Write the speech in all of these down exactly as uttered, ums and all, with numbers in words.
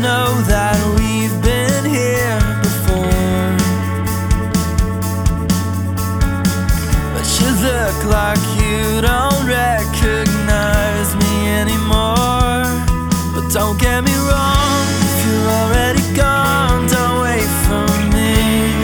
know that we've been here before, but you look like you don't recognize me anymore. But don't get me wrong, if you're already gone, don't wait for me.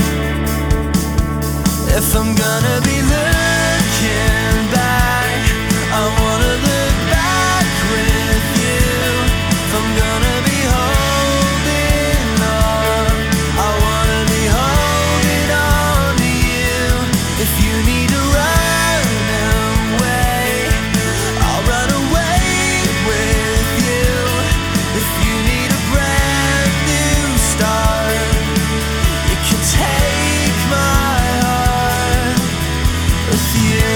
If I'm gonna be looking back, I wanna look back with you. If I'm gonna be holding on, I wanna be holding on to you. If you need to run away, I'll run away with you. If you need a brand new start, you can take my heart with you.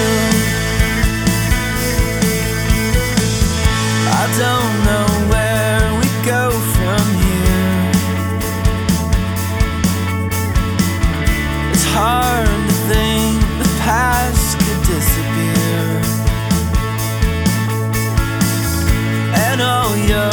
I don't know where we go from here. It's hard to think the past could disappear, and all your